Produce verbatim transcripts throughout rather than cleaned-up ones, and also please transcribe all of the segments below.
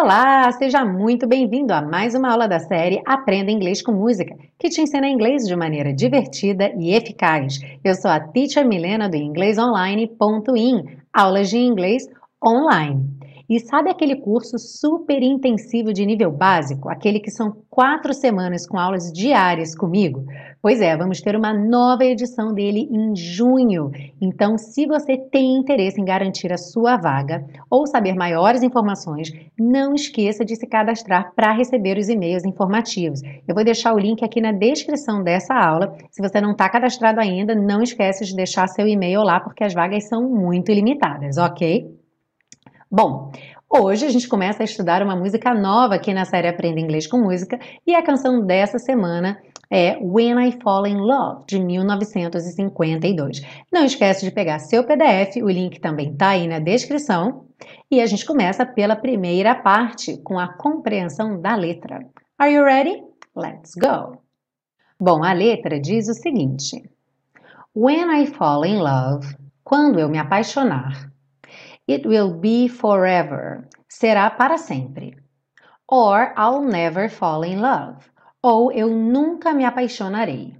Olá, seja muito bem-vindo a mais uma aula da série Aprenda Inglês com Música, que te ensina inglês de maneira divertida e eficaz. Eu sou a Teacher Milena do inglês online ponto in, aulas de inglês online. E sabe aquele curso super intensivo de nível básico, aquele que são quatro semanas com aulas diárias comigo? Pois é, vamos ter uma nova edição dele em junho. Então, se você tem interesse em garantir a sua vaga ou saber maiores informações, não esqueça de se cadastrar para receber os e-mails informativos. Eu vou deixar o link aqui na descrição dessa aula. Se você não está cadastrado ainda, não esquece de deixar seu e-mail lá, porque as vagas são muito limitadas, ok? Bom, hoje a gente começa a estudar uma música nova aqui na série Aprenda Inglês com Música, e a canção dessa semana é When I Fall in Love, de mil novecentos e cinquenta e dois. Não esquece de pegar seu P D F, o link também está aí na descrição, e a gente começa pela primeira parte, com a compreensão da letra. Are you ready? Let's go! Bom, a letra diz o seguinte: When I fall in love, quando eu me apaixonar, it will be forever, será para sempre. Or I'll never fall in love, ou eu nunca me apaixonarei.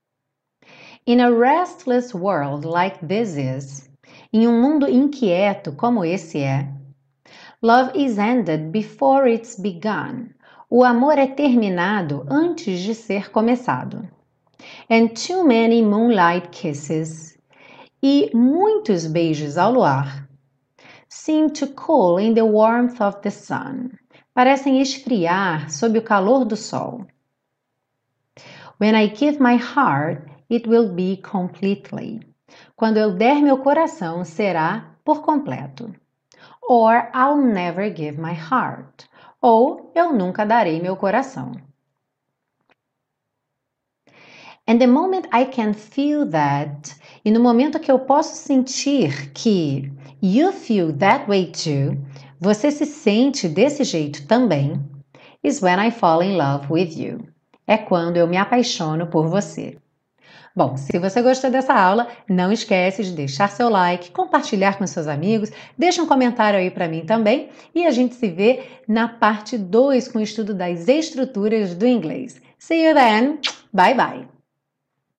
In a restless world like this is, em um mundo inquieto como esse é, love is ended before it's begun. O amor é terminado antes de ser começado. And too many moonlight kisses, e muitos beijos ao luar, seem to cool in the warmth of the sun. Parecem esfriar sob o calor do sol. When I give my heart, it will be completely. Quando eu der meu coração, será por completo. Or I'll never give my heart. Ou eu nunca darei meu coração. And the moment I can feel that, e no momento que eu posso sentir que you feel that way too, você se sente desse jeito também, is when I fall in love with you. É quando eu me apaixono por você. Bom, se você gostou dessa aula, não esquece de deixar seu like, compartilhar com seus amigos, deixa um comentário aí para mim também, e a gente se vê na parte dois com o estudo das estruturas do inglês. See you then! Bye bye!